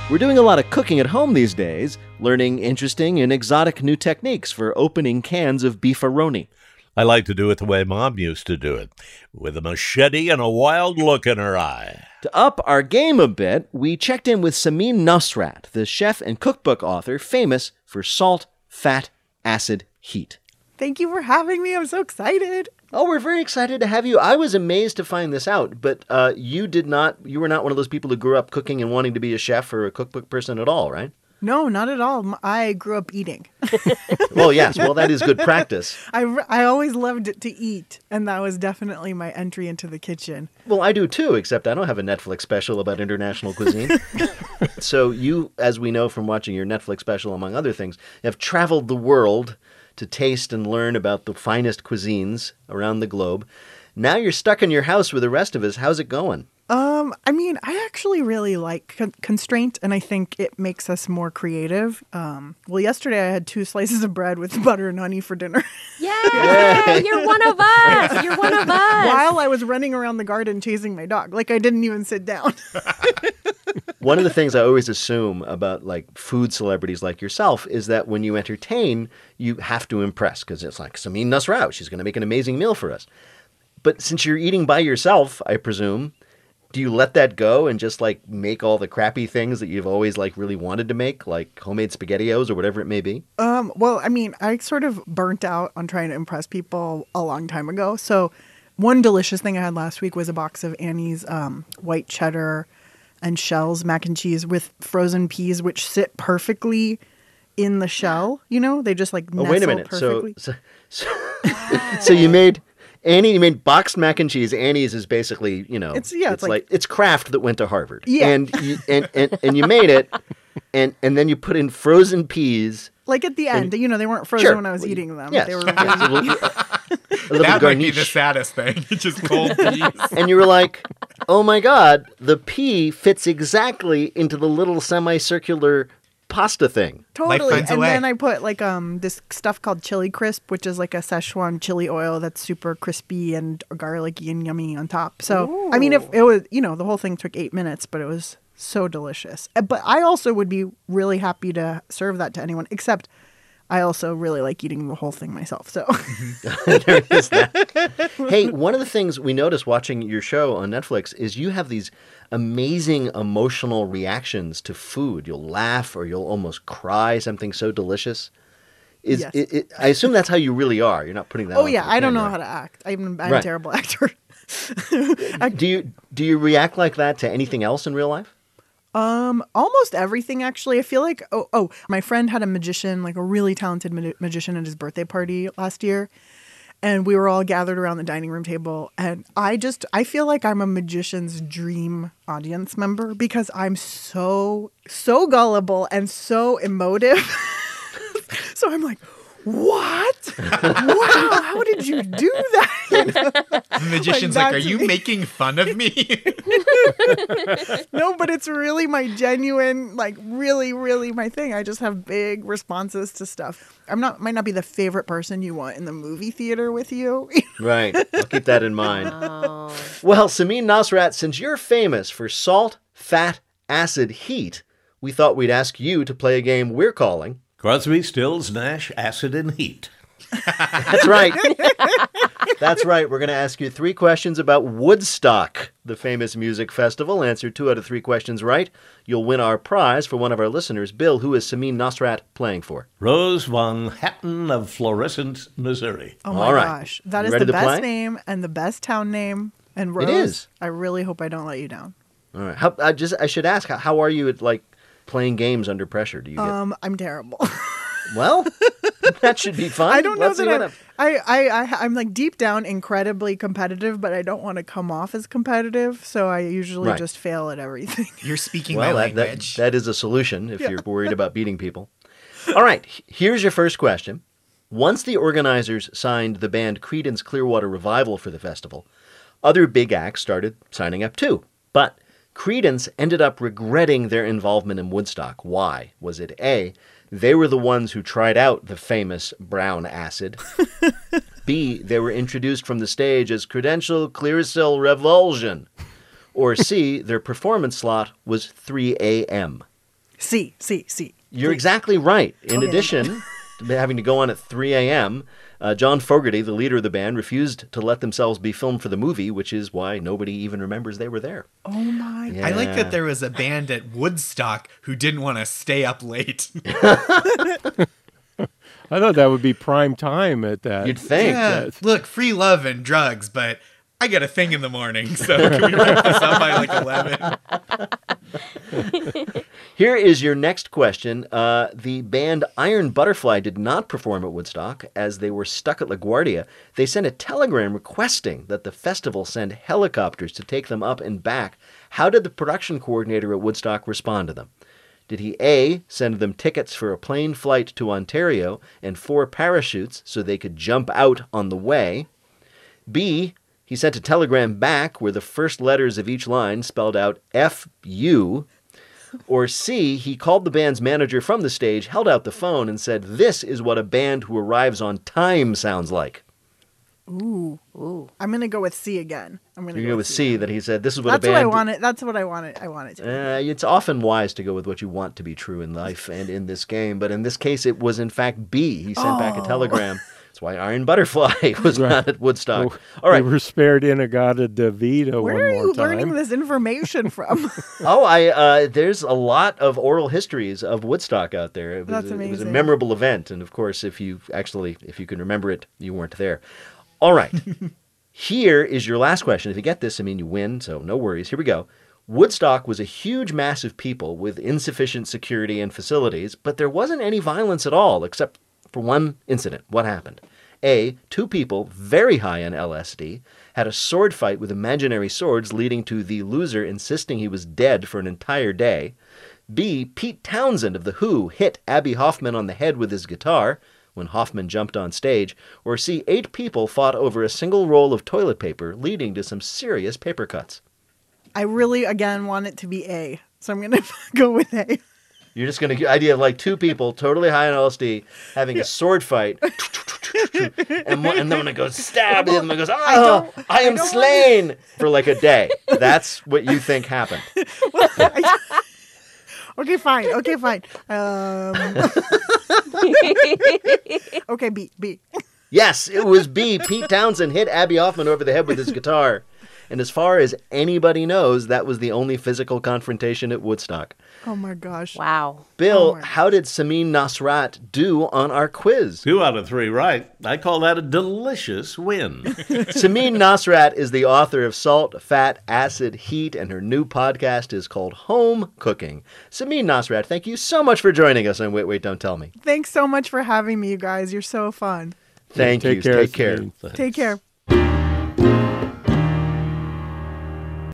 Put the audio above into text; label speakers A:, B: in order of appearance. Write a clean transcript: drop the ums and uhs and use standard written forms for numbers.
A: We're doing a lot of cooking at home these days, learning interesting and exotic new techniques for opening cans of beefaroni.
B: I like to do it the way Mom used to do it, with a machete and a wild look in her eye.
A: To up our game a bit, we checked in with Samin Nosrat, the chef and cookbook author famous for salt, fat, acid, heat.
C: Thank you for having me. I'm so excited.
A: Oh, we're very excited to have you. I was amazed to find this out, but you were not one of those people who grew up cooking and wanting to be a chef or a cookbook person at all, right?
C: No, not at all. I grew up eating.
A: Well, yes. Well, that is good practice.
C: I always loved to eat, and that was definitely my entry into the kitchen.
A: Well, I do too, except I don't have a Netflix special about international cuisine. So you, as we know from watching your Netflix special, among other things, have traveled the world to taste and learn about the finest cuisines around the globe. Now you're stuck in your house with the rest of us. How's it going?
C: I actually really like constraint, and I think it makes us more creative. Well, yesterday I had 2 slices of bread with butter and honey for dinner.
D: Yay! You're one of us! You're one of us!
C: While I was running around the garden chasing my dog. Like, I didn't even sit down.
A: One of the things I always assume about like food celebrities like yourself is that when you entertain, you have to impress, because it's like Samin Nosrat, she's going to make an amazing meal for us. But since you're eating by yourself, I presume, do you let that go and just like make all the crappy things that you've always like really wanted to make, like homemade SpaghettiOs or whatever it may be?
C: Well, I sort of burnt out on trying to impress people a long time ago. So one delicious thing I had last week was a box of Annie's white cheddar and shells mac and cheese with frozen peas, which sit perfectly in the shell. You know, they just like nestle
A: wait a minute.
C: perfectly.
A: So you made Annie, you made boxed mac and cheese. Annie's is basically, it's Kraft that went to Harvard.
C: Yeah.
A: And you made it, and then you put in frozen peas.
C: Like at the end, they weren't frozen when I was eating them.
A: Yes.
C: They were
A: a little
E: That might be
A: garnish.
E: the saddest thing. Just cold peas.
A: And you were like, oh my God, the pea fits exactly into the little semicircular pasta thing.
C: Totally.
E: finds a
C: And
E: way.
C: then I put like this stuff called chili crisp, which is like a Szechuan chili oil that's super crispy and garlicky and yummy on top. So, if it was, the whole thing took 8 minutes, but it was so delicious. But I also would be really happy to serve that to anyone, except I also really like eating the whole thing myself. So
A: There is that. Hey, one of the things we noticed watching your show on Netflix is you have these amazing emotional reactions to food. You'll laugh or you'll almost cry, something so delicious.
C: Yes.
A: I assume that's how you really are. You're not putting that on.
C: Oh yeah,
A: for the
C: I don't know
A: camera.
C: how to act. I'm
A: Right.
C: a terrible actor.
A: Do you react like that to anything else in real life?
C: Almost everything actually. I feel like my friend had a magician, like a really talented magician at his birthday party last year, and we were all gathered around the dining room table, and I feel like I'm a magician's dream audience member because I'm so gullible and so emotive. So I'm like, what? Wow, how did you do that?
E: The magician's like, are you making fun of me?
C: No, but it's really my genuine, like really, really my thing. I just have big responses to stuff. Might not be the favorite person you want in the movie theater with you.
A: Right. I'll keep that in mind.
D: Oh.
A: Well, Samin Nosrat, since you're famous for salt, fat, acid, heat, we thought we'd ask you to play a game we're calling.
B: Crosby, Stills, Nash, Acid, and Heat.
A: That's right. That's right. We're going to ask you 3 questions about Woodstock, the famous music festival. Answer 2 out of 3 questions right. You'll win our prize for one of our listeners. Bill, who is Samin Nosrat playing for?
B: Rose Von Hatton of Florissant, Missouri.
C: Oh my
A: All right.
C: gosh. That
A: You
C: is
A: ready
C: the
A: to
C: best
A: play?
C: name and the best town name. And Rose,
A: is.
C: I really hope I don't let you down.
A: All right. I should ask, how are you at playing games under pressure? Do you get...
C: I'm terrible.
A: Well, that should be fun.
C: I don't know
A: Let's see
C: that
A: what
C: I'm like deep down incredibly competitive, but I don't want to come off as competitive, so I usually
A: Right.
C: just fail at everything.
E: You're speaking my
A: Well,
E: language.
A: that is a solution if you're worried about beating people. All right, here's your first question. Once the organizers signed the band Creedence Clearwater Revival for the festival, other big acts started signing up too. But Creedence ended up regretting their involvement in Woodstock. Why? Was it A, they were the ones who tried out the famous brown acid? B, they were introduced from the stage as Credential Clearasil Revulsion? Or C, their performance slot was 3 a.m.?
C: C.
A: You're exactly right. In
C: Okay.
A: addition to having to go on at 3 a.m., John Fogerty, the leader of the band, refused to let themselves be filmed for the movie, which is why nobody even remembers they were there.
C: Oh my
A: Yeah.
E: I like that there was a band at Woodstock who didn't want to stay up late.
F: I thought that would be prime time at that.
A: You'd think.
E: Yeah, look, free love and drugs, but I got a thing in the morning, so can we wrap this up by like 11?
A: Here is your next question. The band Iron Butterfly did not perform at Woodstock as they were stuck at LaGuardia. They sent a telegram requesting that the festival send helicopters to take them up and back. How did the production coordinator at Woodstock respond to them? Did he A, send them tickets for a plane flight to Ontario and 4 parachutes so they could jump out on the way? B, he sent a telegram back where the first letters of each line spelled out F-U. Or C, he called the band's manager from the stage, held out the phone, and said, "This is what a band who arrives on time sounds like."
C: Ooh. I'm going to go with C again. I'm going to
A: You go with C, that he said, "This is what
C: That's
A: a
C: what I
A: band..."
C: wanted. That's what I wanted. I wanted to.
A: It's often wise to go with what you want to be true in life and in this game, but in this case, it was in fact B. He sent back a telegram. That's why Iron Butterfly was not at Woodstock. All right.
F: We were spared Inagata Davida
C: Where
F: one
C: are
F: more
C: you
F: time.
C: learning this information from?
A: There's a lot of oral histories of Woodstock out there. It was,
C: That's
A: It was a
C: amazing.
A: memorable event, and of course, if you can remember it, you weren't there. All right. Here is your last question. If you get this, you win, so no worries. Here we go. Woodstock was a huge mass of people with insufficient security and facilities, but there wasn't any violence at all, except for one incident. What happened? A, 2 people very high on LSD had a sword fight with imaginary swords, leading to the loser insisting he was dead for an entire day. B, Pete Townsend of The Who hit Abby Hoffman on the head with his guitar when Hoffman jumped on stage. Or C, 8 people fought over a single roll of toilet paper, leading to some serious paper cuts.
C: I really, again, want it to be A. So I'm going to go with A.
A: You're just going to get the idea of like 2 people totally high on LSD having a sword fight. and then when it goes stab, the other one goes, "Oh, I am
C: don't
A: slain," for like a day. That's what you think happened.
C: Okay, fine. Okay, B.
A: Yes, it was B. Pete Townsend hit Abby Hoffman over the head with his guitar. And as far as anybody knows, that was the only physical confrontation at Woodstock.
C: Oh my gosh.
D: Wow.
A: Bill,
C: Oh my-
A: how did Samin Nasrat do on our quiz?
B: 2 out of 3 right. I call that a delicious win.
A: Samin Nasrat is the author of Salt, Fat, Acid, Heat, and her new podcast is called Home Cooking. Samin Nasrat, thank you so much for joining us on Wait, Wait, Don't Tell Me.
C: Thanks so much for having me, you guys. You're so fun.
A: Thank you.
F: Take care.
A: Take care.
F: Sabine.
C: Take care.